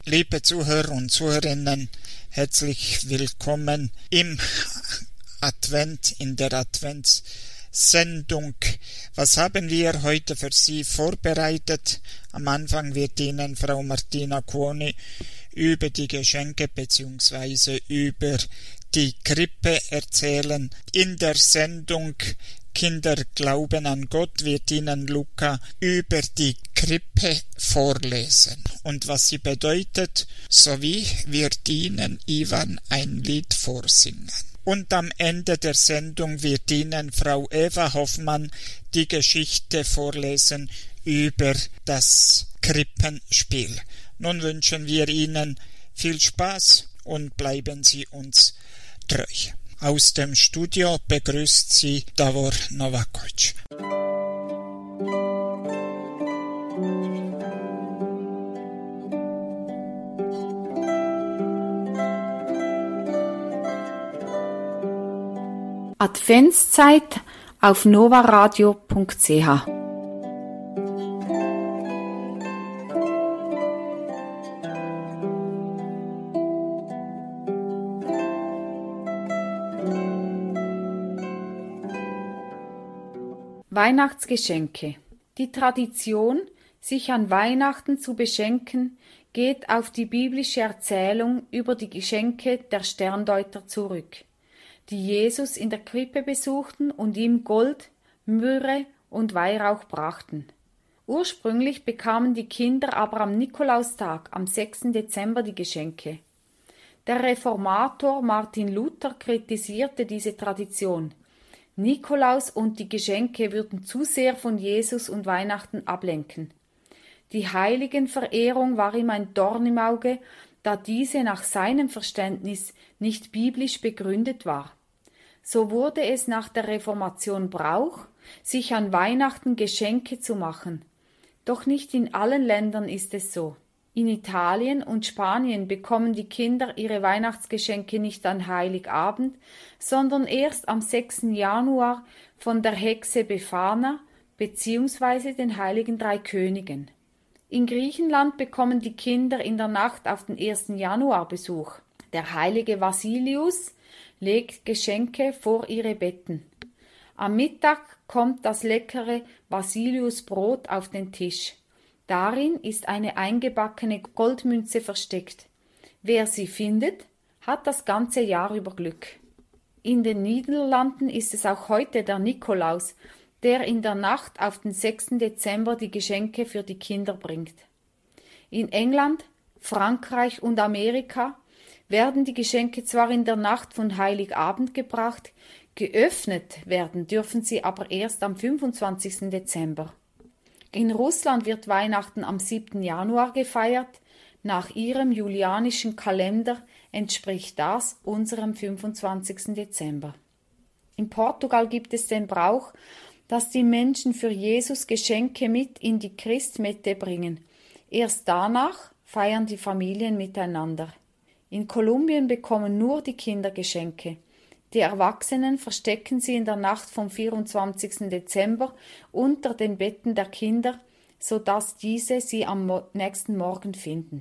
Liebe Zuhörer und Zuhörerinnen, herzlich willkommen im Advent, in der Adventssendung. Was haben wir heute für Sie vorbereitet? Am Anfang wird Ihnen Frau Martina Cuoni über die Geschenke bzw. über die Krippe erzählen. In der Sendung Kinder glauben an Gott wird Ihnen Luca über die Krippe vorlesen und was sie bedeutet, sowie wird Ihnen Ivan ein Lied vorsingen. Und am Ende der Sendung wird Ihnen Frau Eva Hoffmann die Geschichte vorlesen über das Krippenspiel. Nun wünschen wir Ihnen viel Spaß und bleiben Sie uns treu. Aus dem Studio begrüßt Sie Davor Novakovic. Adventszeit auf novaradio.ch. Weihnachtsgeschenke. Die Tradition, sich an Weihnachten zu beschenken, geht auf die biblische Erzählung über die Geschenke der Sterndeuter zurück, die Jesus in der Krippe besuchten und ihm Gold, Myrrhe und Weihrauch brachten. Ursprünglich bekamen die Kinder aber am Nikolaustag, am 6. Dezember, die Geschenke. Der Reformator Martin Luther kritisierte diese Tradition. Nikolaus und die Geschenke würden zu sehr von Jesus und Weihnachten ablenken. Die Heiligenverehrung war ihm ein Dorn im Auge, da diese nach seinem Verständnis nicht biblisch begründet war. So wurde es nach der Reformation Brauch, sich an Weihnachten Geschenke zu machen. Doch nicht in allen Ländern ist es so. In Italien und Spanien bekommen die Kinder ihre Weihnachtsgeschenke nicht an Heiligabend, sondern erst am 6. Januar von der Hexe Befana bzw. den Heiligen Drei Königen. In Griechenland bekommen die Kinder in der Nacht auf den 1. Januar Besuch. Der heilige Vasilius legt Geschenke vor ihre Betten. Am Mittag kommt das leckere Vasiliusbrot auf den Tisch. Darin ist eine eingebackene Goldmünze versteckt. Wer sie findet, hat das ganze Jahr über Glück. In den Niederlanden ist es auch heute der Nikolaus, der in der Nacht auf den 6. Dezember die Geschenke für die Kinder bringt. In England, Frankreich und Amerika werden die Geschenke zwar in der Nacht von Heiligabend gebracht, geöffnet werden dürfen sie aber erst am 25. Dezember. In Russland wird Weihnachten am 7. Januar gefeiert. Nach ihrem julianischen Kalender entspricht das unserem 25. Dezember. In Portugal gibt es den Brauch, dass die Menschen für Jesus Geschenke mit in die Christmette bringen. Erst danach feiern die Familien miteinander. In Kolumbien bekommen nur die Kinder Geschenke. Die Erwachsenen verstecken sie in der Nacht vom 24. Dezember unter den Betten der Kinder, sodass diese sie am nächsten Morgen finden.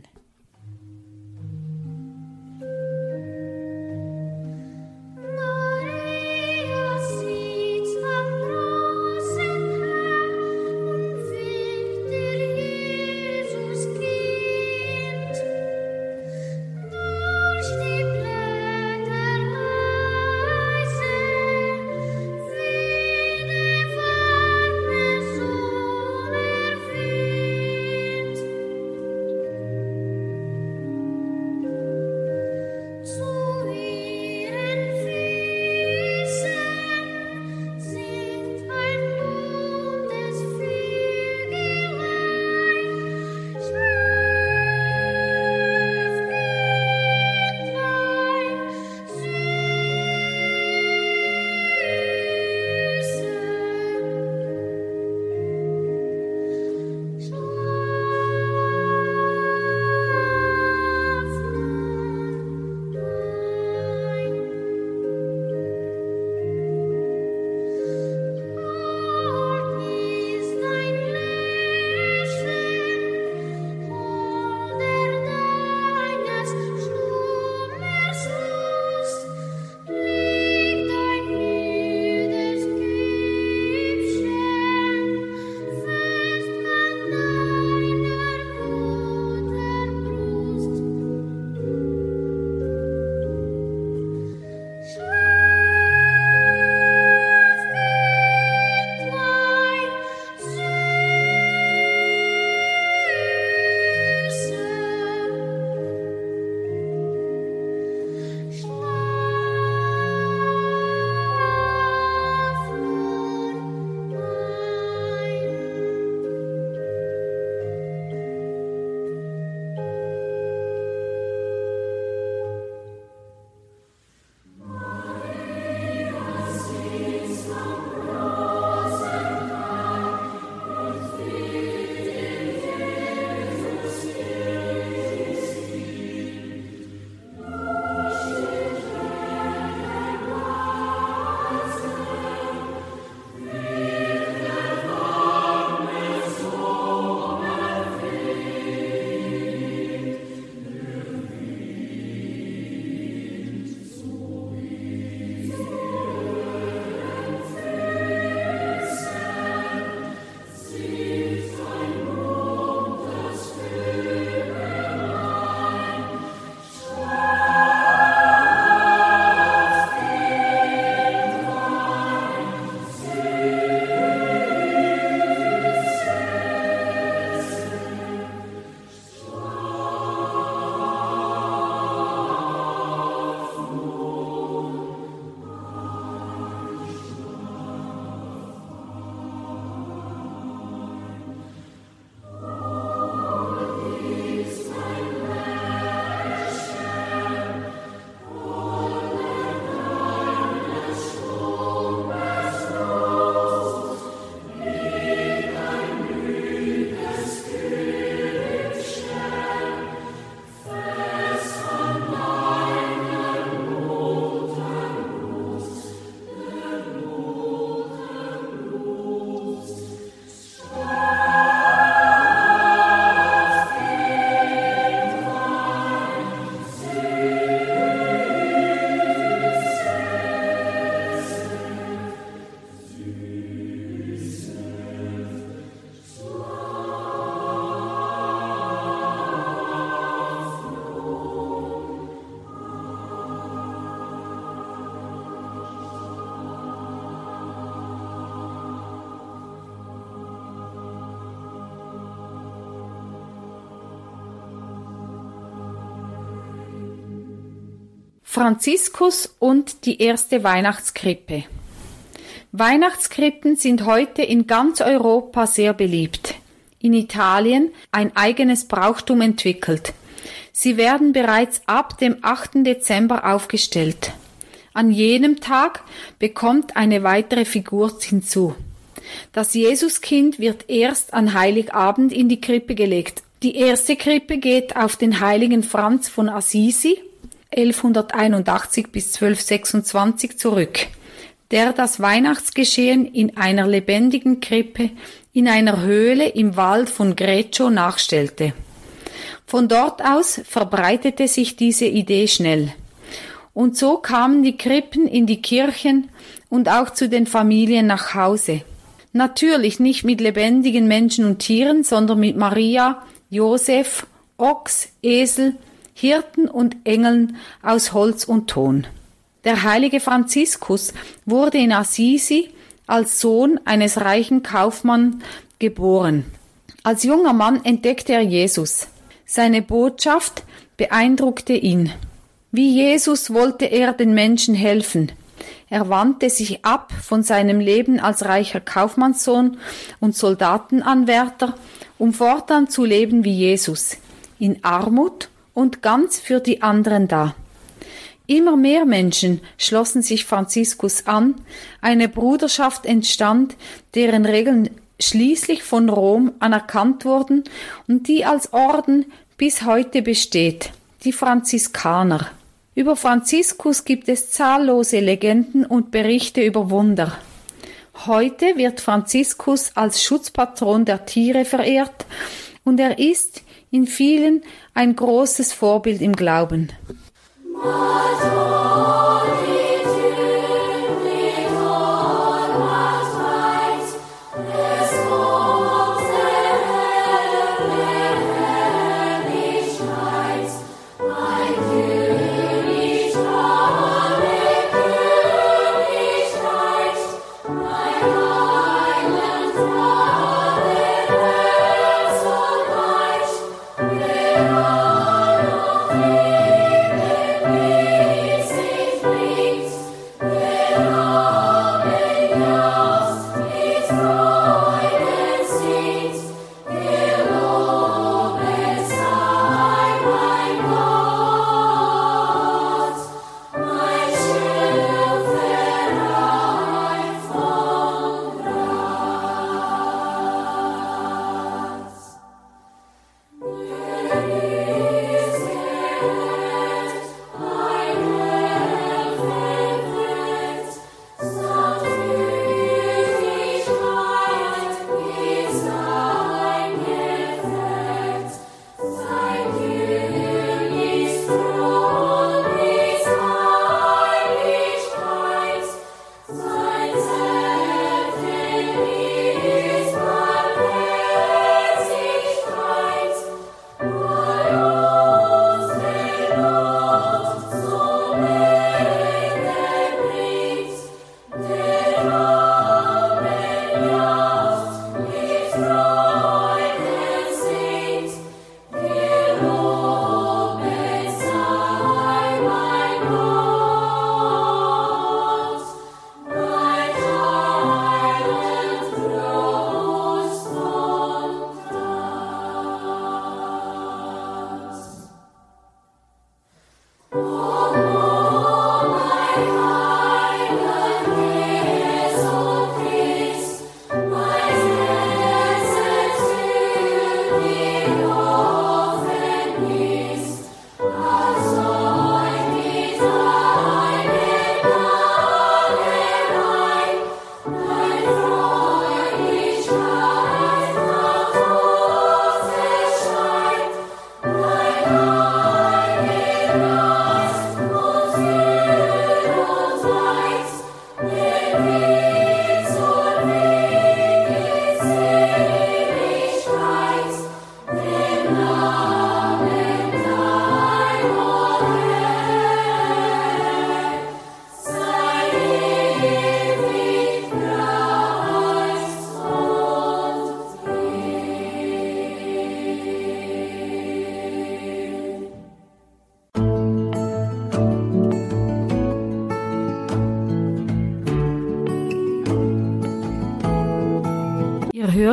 Franziskus und die erste Weihnachtskrippe. Weihnachtskrippen sind heute in ganz Europa sehr beliebt. In Italien ein eigenes Brauchtum entwickelt. Sie werden bereits ab dem 8. Dezember aufgestellt. An jenem Tag bekommt eine weitere Figur hinzu. Das Jesuskind wird erst an Heiligabend in die Krippe gelegt. Die erste Krippe geht auf den heiligen Franz von Assisi 1181 bis 1226 zurück, der das Weihnachtsgeschehen in einer lebendigen Krippe in einer Höhle im Wald von Greccio nachstellte. Von dort aus verbreitete sich diese Idee schnell. Und so kamen die Krippen in die Kirchen und auch zu den Familien nach Hause. Natürlich nicht mit lebendigen Menschen und Tieren, sondern mit Maria, Josef, Ochs, Esel, Hirten und Engeln aus Holz und Ton. Der heilige Franziskus wurde in Assisi als Sohn eines reichen Kaufmanns geboren. Als junger Mann entdeckte er Jesus. Seine Botschaft beeindruckte ihn. Wie Jesus wollte er den Menschen helfen. Er wandte sich ab von seinem Leben als reicher Kaufmannssohn und Soldatenanwärter, um fortan zu leben wie Jesus, in Armut und ganz für die anderen da. Immer mehr Menschen schlossen sich Franziskus an, eine Bruderschaft entstand, deren Regeln schließlich von Rom anerkannt wurden und die als Orden bis heute besteht, die Franziskaner. Über Franziskus gibt es zahllose Legenden und Berichte über Wunder. Heute wird Franziskus als Schutzpatron der Tiere verehrt und er ist in vielen ein großes Vorbild im Glauben.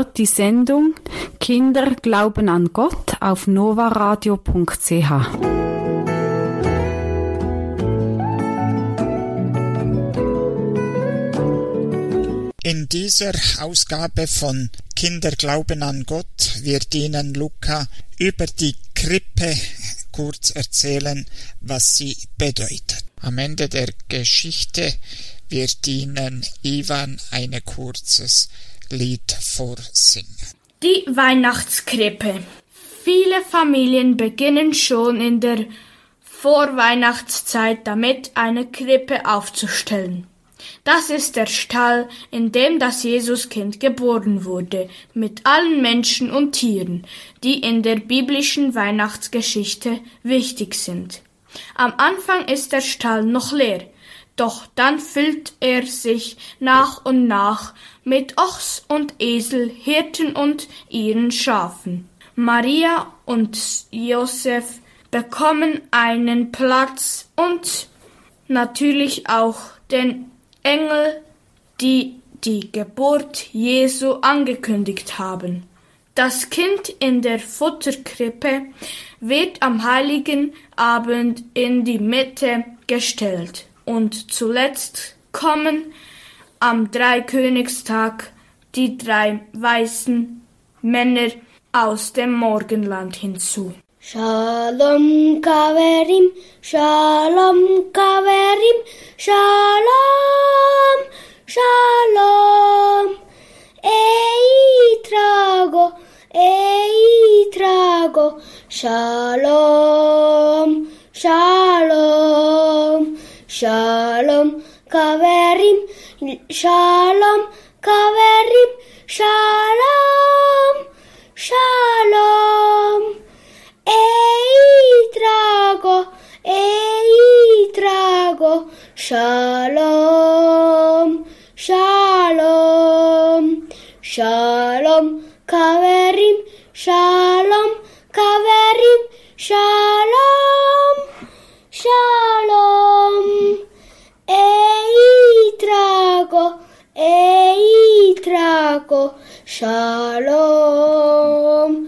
hört die Sendung Kinder glauben an Gott auf novaradio.ch. In dieser Ausgabe von Kinder glauben an Gott wird Ihnen Luca über die Krippe kurz erzählen, was sie bedeutet. Am Ende der Geschichte wird Ihnen Ivan ein kurzes Lied vorsingen. Die Weihnachtskrippe. Viele Familien beginnen schon in der Vorweihnachtszeit damit, eine Krippe aufzustellen. Das ist der Stall, in dem das Jesuskind geboren wurde, mit allen Menschen und Tieren, die in der biblischen Weihnachtsgeschichte wichtig sind. Am Anfang ist der Stall noch leer, doch dann füllt er sich nach und nach mit Ochs und Esel, Hirten und ihren Schafen. Maria und Josef bekommen einen Platz und natürlich auch den Engel, die die Geburt Jesu angekündigt haben. Das Kind in der Futterkrippe wird am Heiligen Abend in die Mitte gestellt. Und zuletzt kommen am Dreikönigstag die 3 weißen Männer aus dem Morgenland hinzu. Shalom kaverim, shalom kaverim, shalom, shalom. Ei trago, shalom, shalom, shalom kaverim, shalom kaverim, shalom, shalom. Ei trago, shalom, shalom, shalom kaverim, shalom kaverim, shalom, shalom. Ei trago, shalom,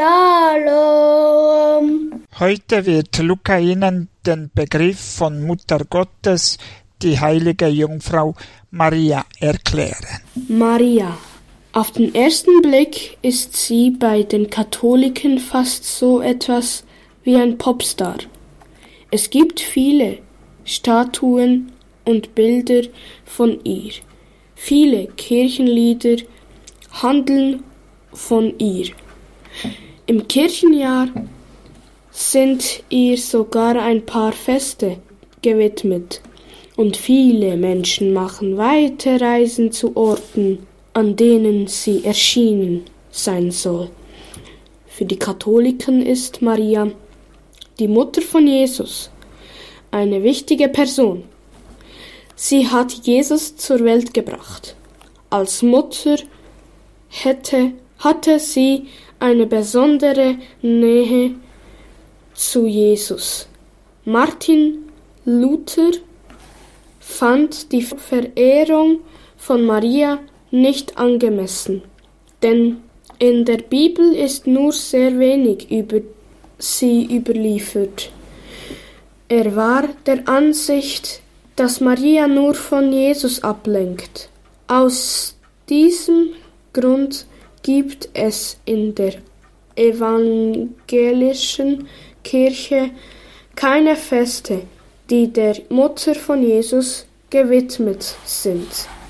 shalom. Heute wird Luca Ihnen den Begriff von Mutter Gottes, die heilige Jungfrau Maria, erklären. Maria. Auf den ersten Blick ist sie bei den Katholiken fast so etwas wie ein Popstar. Es gibt viele Statuen und Bilder von ihr. Viele Kirchenlieder handeln von ihr. Im Kirchenjahr sind ihr sogar ein paar Feste gewidmet und viele Menschen machen weite Reisen zu Orten, an denen sie erschienen sein soll. Für die Katholiken ist Maria, die Mutter von Jesus, eine wichtige Person. Sie hat Jesus zur Welt gebracht. Als Mutter hatte sie eine besondere Nähe zu Jesus. Martin Luther fand die Verehrung von Maria nicht angemessen, denn in der Bibel ist nur sehr wenig über sie überliefert. Er war der Ansicht, dass Maria nur von Jesus ablenkt. Aus diesem Grund gibt es in der evangelischen Kirche keine Feste, die der Mutter von Jesus gewidmet sind.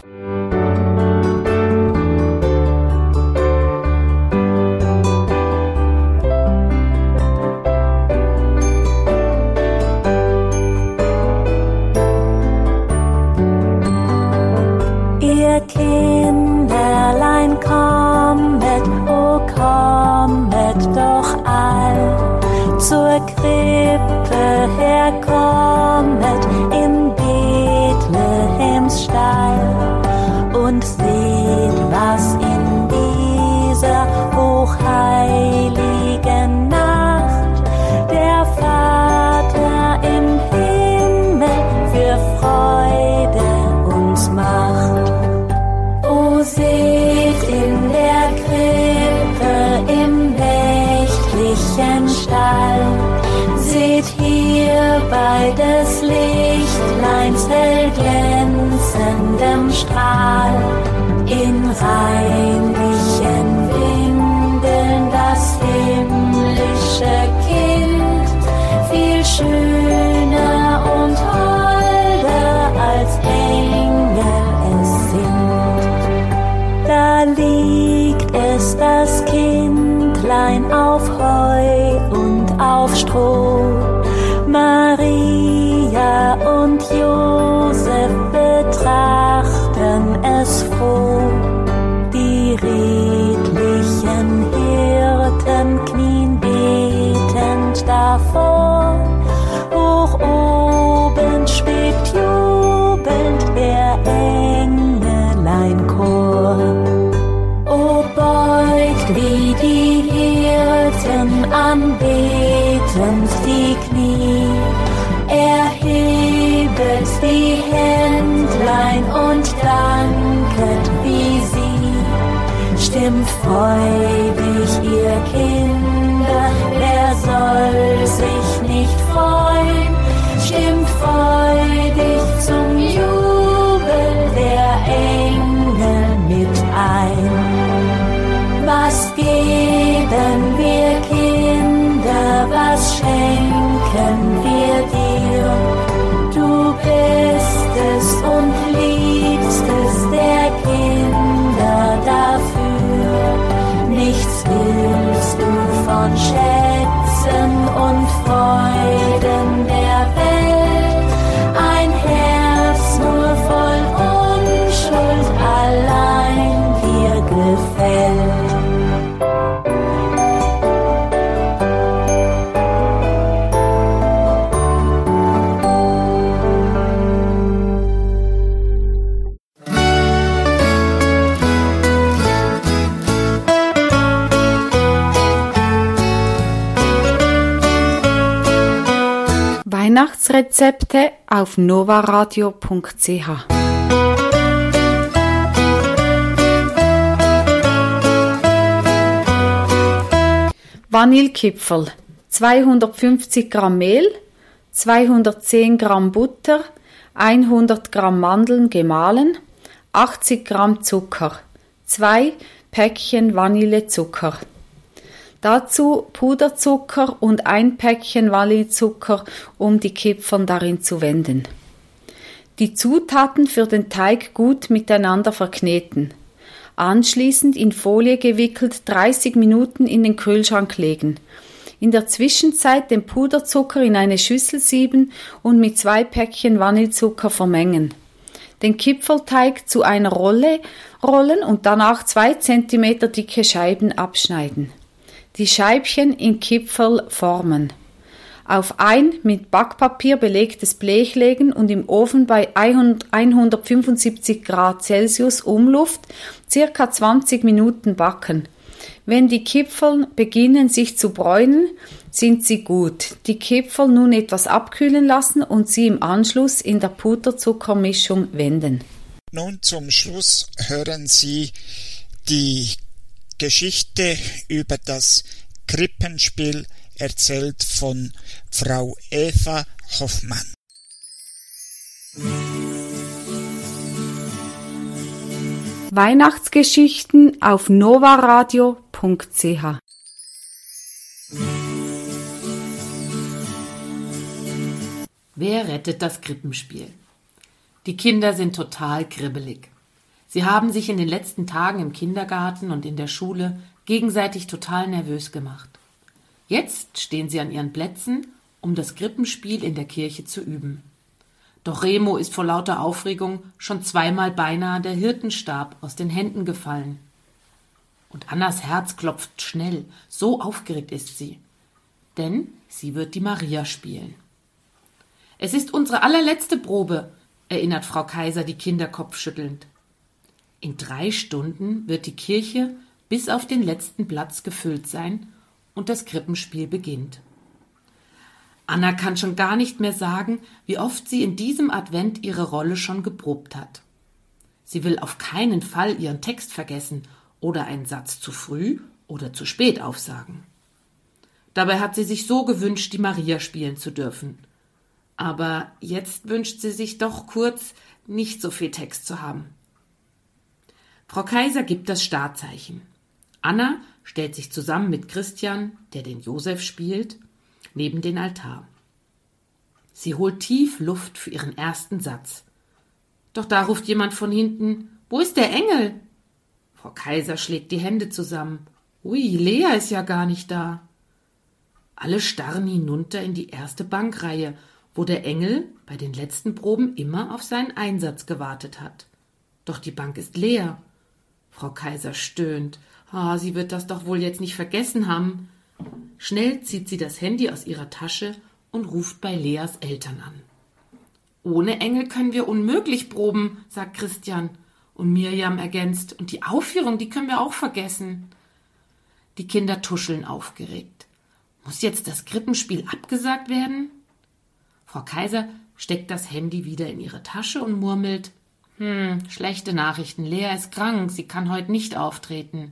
Ihr Kinderlein kommet, o kommet doch all zur Krippe herkommet in Bethlehems Stall und seht, was in dieser hochheiligen Nacht der Vater im Himmel für Freude uns macht. O seht in der Krippe hell glänzendem Strahl, in reinlichen Windeln das himmlische Kind, viel schöner und holder als Engel es sind. Da liegt es, das Kindlein, auf Heu und auf Stroh. Maria und Josef betrachten es froh. Die redlichen Hirten knien betend davor. Hoch oben schwebt jubelnd der Engeleinchor. O beugt wie die Hirten anbetend die Knie, erhebet die Händlein und danket wie sie. Stimmt freudig, ihr Kinder, wer soll sich nicht freuen? Stimmt freudig zum Jubel der Engel mit ein. Was geben wir Kinder, was schenken wir dir? Du bist es und liebst es der Kinder dafür. Nichts willst du von Schätzen und Freuden der Welt, ein Herz nur voll Unschuld allein dir gefällt. Weihnachtsrezepte auf novaradio.ch. Vanillekipferl, 250 Gramm Mehl, 210 Gramm Butter, 100 Gramm Mandeln gemahlen, 80 Gramm Zucker, 2 Päckchen Vanillezucker. Dazu Puderzucker und ein Päckchen Vanillezucker, um die Kipferl darin zu wenden. Die Zutaten für den Teig gut miteinander verkneten. Anschließend in Folie gewickelt 30 Minuten in den Kühlschrank legen. In der Zwischenzeit den Puderzucker in eine Schüssel sieben und mit 2 Päckchen Vanillezucker vermengen. Den Kipferlteig zu einer Rolle rollen und danach 2 cm dicke Scheiben abschneiden. Die Scheibchen in Kipferl formen. Auf ein mit Backpapier belegtes Blech legen und im Ofen bei 175 Grad Celsius Umluft ca. 20 Minuten backen. Wenn die Kipferl beginnen sich zu bräunen, sind sie gut. Die Kipferl nun etwas abkühlen lassen und sie im Anschluss in der Puderzuckermischung wenden. Nun zum Schluss hören Sie die Geschichte über das Krippenspiel, erzählt von Frau Eva Hoffmann. Weihnachtsgeschichten auf novaradio.ch. Wer rettet das Krippenspiel? Die Kinder sind total kribbelig. Sie haben sich in den letzten Tagen im Kindergarten und in der Schule gegenseitig total nervös gemacht. Jetzt stehen sie an ihren Plätzen, um das Krippenspiel in der Kirche zu üben. Doch Remo ist vor lauter Aufregung schon 2-mal beinahe der Hirtenstab aus den Händen gefallen. Und Annas Herz klopft schnell, so aufgeregt ist sie. Denn sie wird die Maria spielen. Es ist unsere allerletzte Probe, erinnert Frau Kaiser die Kinder kopfschüttelnd. In 3 Stunden wird die Kirche bis auf den letzten Platz gefüllt sein und das Krippenspiel beginnt. Anna kann schon gar nicht mehr sagen, wie oft sie in diesem Advent ihre Rolle schon geprobt hat. Sie will auf keinen Fall ihren Text vergessen oder einen Satz zu früh oder zu spät aufsagen. Dabei hat sie sich so gewünscht, die Maria spielen zu dürfen. Aber jetzt wünscht sie sich doch kurz, nicht so viel Text zu haben. Frau Kaiser gibt das Startzeichen. Anna stellt sich zusammen mit Christian, der den Josef spielt, neben den Altar. Sie holt tief Luft für ihren ersten Satz. Doch da ruft jemand von hinten: »Wo ist der Engel?« Frau Kaiser schlägt die Hände zusammen. »Ui, Lea ist ja gar nicht da.« Alle starren hinunter in die erste Bankreihe, wo der Engel bei den letzten Proben immer auf seinen Einsatz gewartet hat. Doch die Bank ist leer. Frau Kaiser stöhnt. Sie wird das doch wohl jetzt nicht vergessen haben. Schnell zieht sie das Handy aus ihrer Tasche und ruft bei Leas Eltern an. »Ohne Engel können wir unmöglich proben«, sagt Christian. Und Mirjam ergänzt: »Und die Aufführung, die können wir auch vergessen.« Die Kinder tuscheln aufgeregt. Muss jetzt das Krippenspiel abgesagt werden? Frau Kaiser steckt das Handy wieder in ihre Tasche und murmelt: Schlechte Nachrichten, Lea ist krank, sie kann heute nicht auftreten.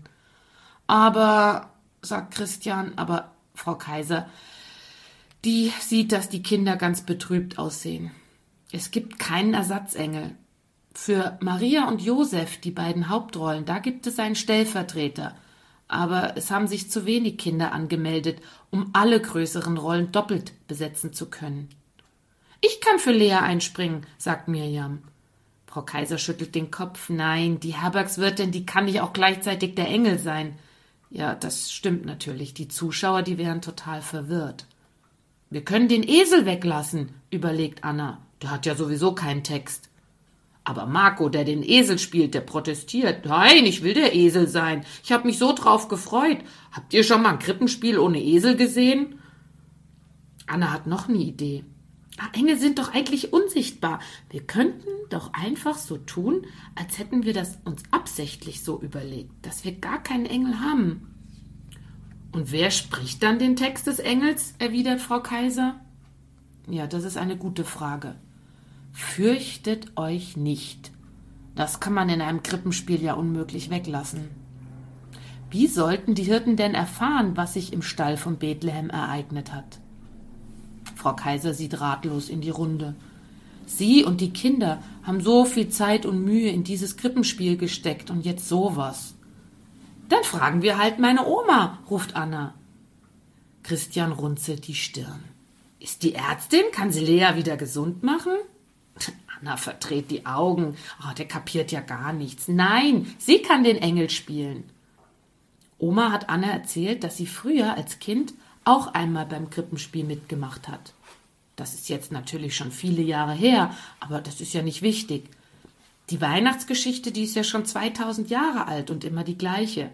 Aber, sagt Christian, aber Frau Kaiser, die sieht, dass die Kinder ganz betrübt aussehen. Es gibt keinen Ersatzengel. Für Maria und Josef, die beiden Hauptrollen, da gibt es einen Stellvertreter. Aber es haben sich zu wenig Kinder angemeldet, um alle größeren Rollen doppelt besetzen zu können. »Ich kann für Lea einspringen«, sagt Mirjam. Frau Kaiser schüttelt den Kopf. »Nein, die Herbergswirtin, die kann nicht auch gleichzeitig der Engel sein.« Ja, das stimmt natürlich. Die Zuschauer, die wären total verwirrt. »Wir können den Esel weglassen«, überlegt Anna. Der hat ja sowieso keinen Text. Aber Marco, der den Esel spielt, der protestiert. »Nein, ich will der Esel sein. Ich habe mich so drauf gefreut. Habt ihr schon mal ein Krippenspiel ohne Esel gesehen?« Anna hat noch eine Idee. Engel sind doch eigentlich unsichtbar. Wir könnten doch einfach so tun, als hätten wir das uns absichtlich so überlegt, dass wir gar keinen Engel haben. »Und wer spricht dann den Text des Engels?«, erwidert Frau Kaiser. Ja, das ist eine gute Frage. Fürchtet euch nicht. Das kann man in einem Krippenspiel ja unmöglich weglassen. Wie sollten die Hirten denn erfahren, was sich im Stall von Bethlehem ereignet hat? Frau Kaiser sieht ratlos in die Runde. Sie und die Kinder haben so viel Zeit und Mühe in dieses Krippenspiel gesteckt und jetzt sowas. »Dann fragen wir halt meine Oma«, ruft Anna. Christian runzelt die Stirn. »Ist die Ärztin? Kann sie Lea wieder gesund machen?« Anna verdreht die Augen. Der kapiert ja gar nichts. »Nein, sie kann den Engel spielen.« Oma hat Anna erzählt, dass sie früher als Kind auch einmal beim Krippenspiel mitgemacht hat. Das ist jetzt natürlich schon viele Jahre her, aber das ist ja nicht wichtig. Die Weihnachtsgeschichte, die ist ja schon 2000 Jahre alt und immer die gleiche.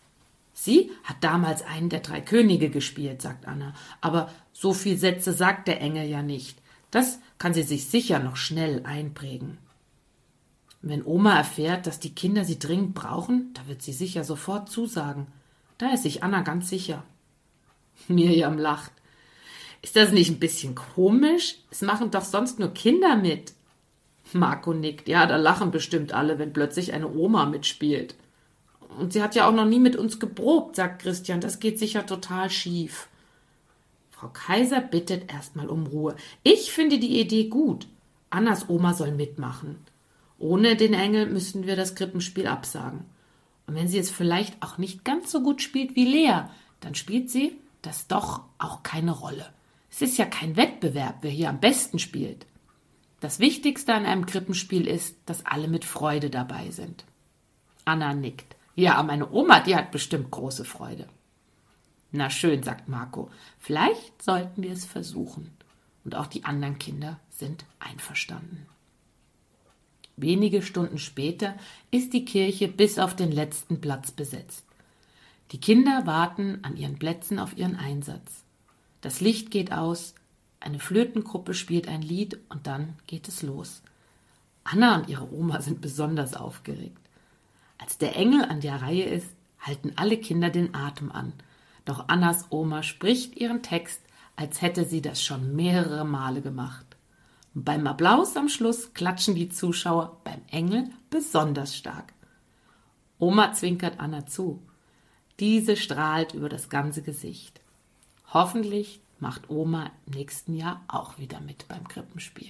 Sie hat damals einen der 3 Könige gespielt, sagt Anna, aber so viel Sätze sagt der Engel ja nicht. Das kann sie sich sicher noch schnell einprägen. Wenn Oma erfährt, dass die Kinder sie dringend brauchen, da wird sie sicher sofort zusagen. Da ist sich Anna ganz sicher. Mirjam lacht. Ist das nicht ein bisschen komisch? Es machen doch sonst nur Kinder mit. Marco nickt. Ja, da lachen bestimmt alle, wenn plötzlich eine Oma mitspielt. Und sie hat ja auch noch nie mit uns geprobt, sagt Christian. Das geht sicher total schief. Frau Kaiser bittet erstmal um Ruhe. Ich finde die Idee gut. Annas Oma soll mitmachen. Ohne den Engel müssten wir das Krippenspiel absagen. Und wenn sie es vielleicht auch nicht ganz so gut spielt wie Lea, dann spielt sie das doch auch keine Rolle. Es ist ja kein Wettbewerb, wer hier am besten spielt. Das Wichtigste an einem Krippenspiel ist, dass alle mit Freude dabei sind. Anna nickt. Ja, meine Oma, die hat bestimmt große Freude. Na schön, sagt Marco. Vielleicht sollten wir es versuchen. Und auch die anderen Kinder sind einverstanden. Wenige Stunden später ist die Kirche bis auf den letzten Platz besetzt. Die Kinder warten an ihren Plätzen auf ihren Einsatz. Das Licht geht aus, eine Flötengruppe spielt ein Lied und dann geht es los. Anna und ihre Oma sind besonders aufgeregt. Als der Engel an der Reihe ist, halten alle Kinder den Atem an. Doch Annas Oma spricht ihren Text, als hätte sie das schon mehrere Male gemacht. Und beim Applaus am Schluss klatschen die Zuschauer beim Engel besonders stark. Oma zwinkert Anna zu. Diese strahlt über das ganze Gesicht. Hoffentlich macht Oma im nächsten Jahr auch wieder mit beim Krippenspiel.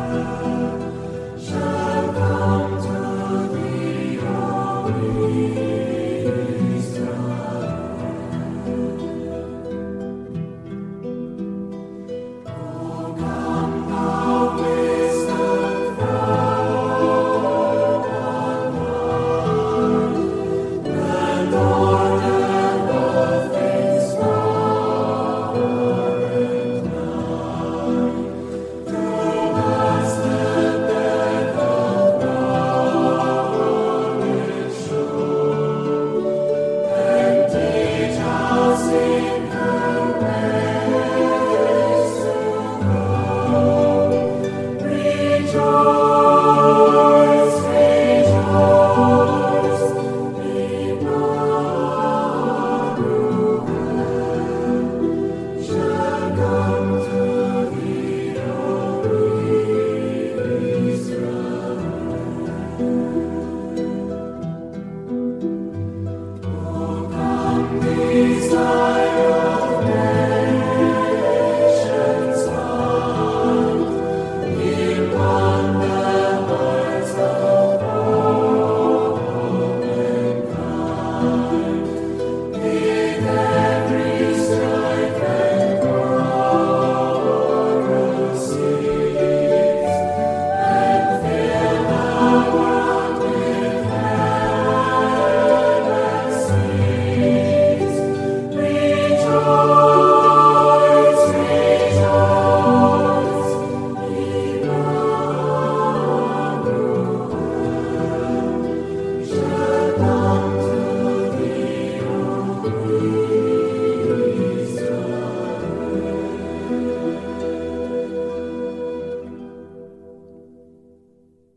Come to thee, O